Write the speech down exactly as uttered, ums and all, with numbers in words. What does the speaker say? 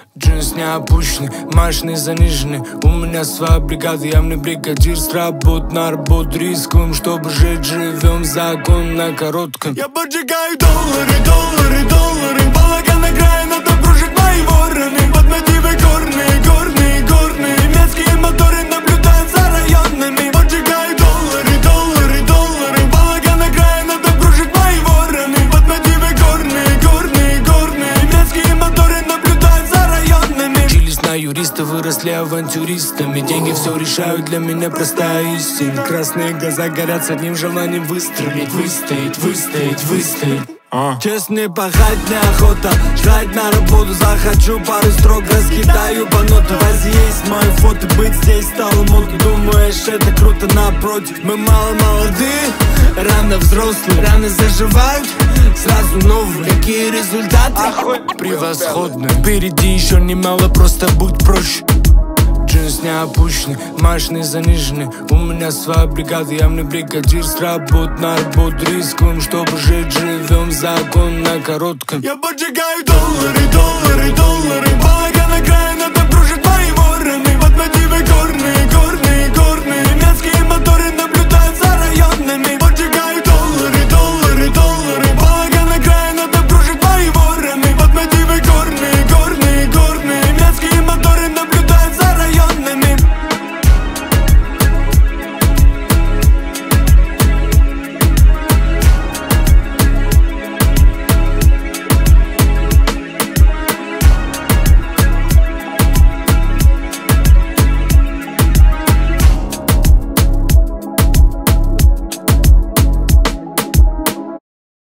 Джинс не опущенный, машины занижены. У меня своя бригада, я мне бригадир. С работ на работу рискуем, чтобы жить, живем. Закон на коротком. Я поджигаю доллары, доллары, доллары. Балаган играет, надо кружить мои вороны. Под мотивы горные, горные, горные. Немецкие моторы наблюдают за районами. Поджигаю доллары, доллары, доллары. Балаган играет, надо кружить мои вороны. Под мотивы горные, горные, горные. Немецкие моторы наблюдают за районами. Учились на юриста, выросли авантюристами. Деньги все решают, для меня простая истина. Красные глаза горят с одним желанием выстрелить. Выстоять, выстоять, выстоять. А. Честно, пахать неохота. Ждать на работу захочу, пару строк раскидаю по нотам. В Азии есть мое фото, быть здесь стало модно. Думаешь, это круто, напротив. Мы мало молодые, рано взрослые. Раны заживают, сразу новые. Какие результаты? Превосходные. Впереди еще немало, просто будь проще. Джинс не опущенный, машины занижены. У меня своя бригада, я мне бригадир. С работ на работу рискуем, чтобы жить, живем. Закон на коротком. Я поджигаю доллары, доллары, доллары. Балаган играет, надо кружить мои вороны. Под мотивы горные.